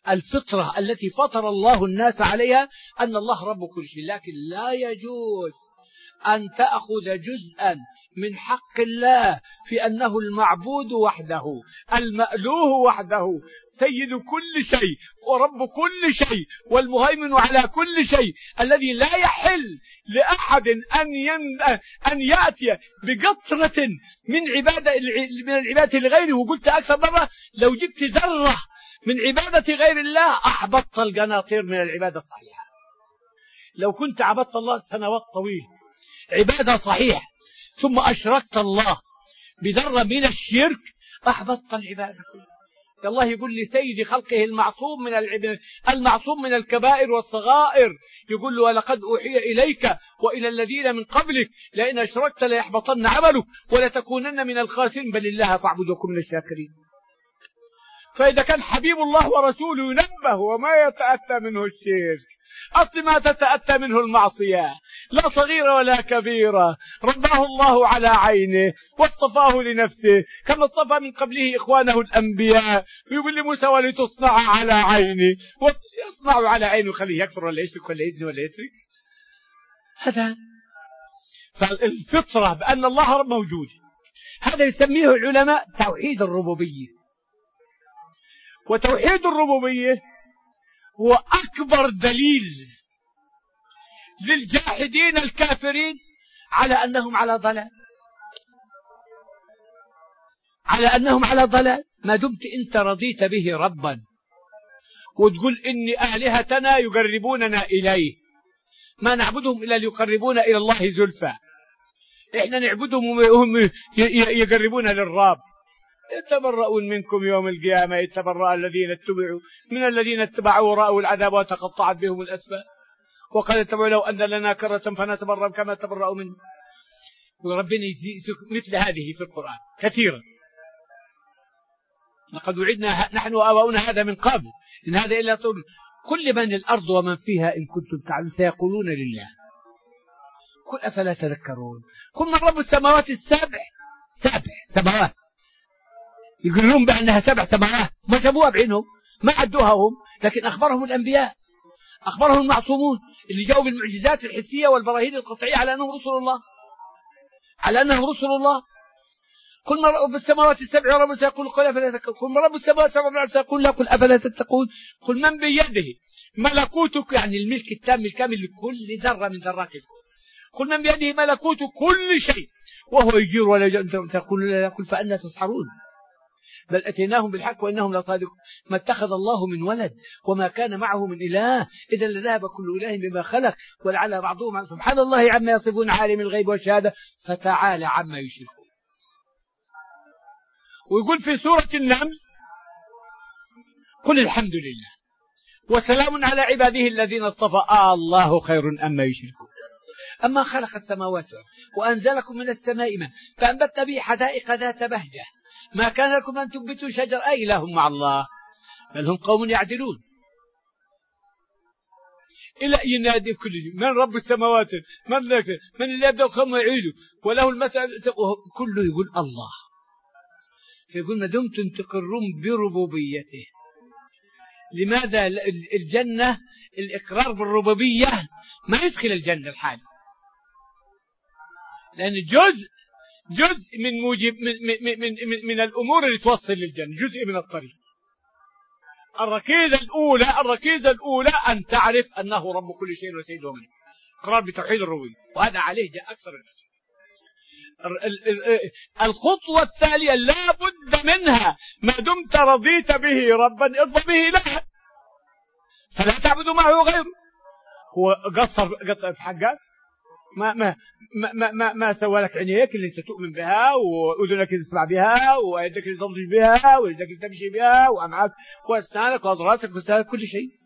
الفطرة التي فطر الله الناس عليها أن الله رب كل شيء، لكن لا يجوز أن تأخذ جزءا من حق الله في أنه المعبود وحده، المألوه وحده، سيد كل شيء ورب كل شيء والمهيمن على كل شيء، الذي لا يحل لأحد أن يأتي بقطرة من العبادة لغيره. وقلت أكثر مرة لو جبت ذرة من عبادة غير الله أحبطت القناطير من العبادة الصحيحة. لو كنت عبدت الله سنوات طويلة عبادة صحيحة ثم أشركت الله بذرة من الشرك أحبطت العبادة كلها. الله يقول لسيد خلقه المعصوم من الكبائر والصغائر، يقول له ولقد أوحي إليك وإلى الذين من قبلك لئن أشركت ليحبطن عملك ولتكونن من الخاسرين بل الله فاعبد وكن من الشاكرين. فإذا كان حبيب الله ورسوله ينبه وما يتأتى منه الشرك، أصل ما تتأتى منه المعصية لا صغيرة ولا كبيرة، رباه الله على عينه واصطفاه لنفسه كما اصطفى من قبله إخوانه الأنبياء، ويقول لموسى ولتصنع على عيني، ويصنع على عينه خليه يكفر ولا يشرك ولا يزني ولا يسرق. هذا فالفطرة بأن الله رب موجود، هذا يسميه العلماء توحيد الربوبية. وتوحيد الربوبية هو أكبر دليل للجاحدين الكافرين على أنهم على ضلال، ما دمت أنت رضيت به ربا وتقول إن آلهتنا يقربوننا إليه، ما نعبدهم إلا ليقربونا إلى الله زلفى، إحنا نعبدهم وهم يقربونا للرب. يتبرؤون منكم يوم القيامة يتبرأ الذين اتبعوا من الذين اتبعوا ورأوا العذاب وتقطعت بهم الأسباب وقال اتبعوا لو أن لنا كرة فنتبرأ كما تبرأوا منه. وربنا يزيد مثل هذه في القرآن كثيرا، لقد وعدنا نحن وآباؤنا هذا من قبل إن هذا إلا طول كل من الأرض ومن فيها إن كنتم تعلمون سيقولون لله قل أفلا تذكرون. قل من رب السماوات السبع، 7 سماوات يقولون بأنها 7 سماوات، ما شافوها بعينهم ما عدوها هم، لكن أخبرهم الأنبياء، أخبرهم المعصومون اللي جاءوا بالمعجزات الحسية والبراهين القطعية على أنهم رسل الله. قل من رب السماوات السبع ورب سيقول قل أفلا تتقون. قل من رب السماوات السبع سيقول لا قل أفلا تتقون. قل من بيده ملكوتك، يعني الملك التام الكامل لكل ذرة من ذرات الكون. قل من بيده ملكوت كل شيء وهو يجير ولا يجير، تقول لا قل فأنا تسحرون بل أتيناهم بالحق وإنهم لصادقون. ما اتخذ الله من ولد وما كان معه من إله إذا لذهب كل إله بما خلق ولعل بعضهم سبحان الله عما يصفون عالم الغيب والشهادة فتعالى عما يشركون. ويقول في سورة النمل قل الحمد لله وسلام على عباده الذين اصطفى الله خير أما يشركون. أما خلق السماوات وأنزلكم من السماء ماء فأنبتنا به حدائق ذات بهجة ما كان لكم أن تنبتوا شجر أي إله مع الله بل هم قوم يعدلون. إلى ينادي كل من رب السماوات من اللي يبدأ الخلق ويعيده وله المسألة كله يقول الله. فيقول ما دمتم تقرون بربوبيته، لماذا الجنة الإقرار بالربوبية ما يدخل الجنة الحال؟ لأن جزء من موجب من الأمور اللي توصل للجنة، جزء من الطريق. الركيزة الأولى أن تعرف أنه رب كل شيء وسيده منه، إقرار بتوحيد الربوبية، وهذا عليه جاء أكثر الناس. الخطوة الثانية لا بد منها ما دمت رضيت به ربا ارضى به لها، فلا تعبد معه غيره. هو قصر في حقك ما سوى لك عينيك اللي انت تؤمن بها وأذنك اللي تسمع بها ويدك اللي تضج بها ويدك اللي تمشي بها وأمعاك وأسنانك وأضراسك وسنانك كل شيء.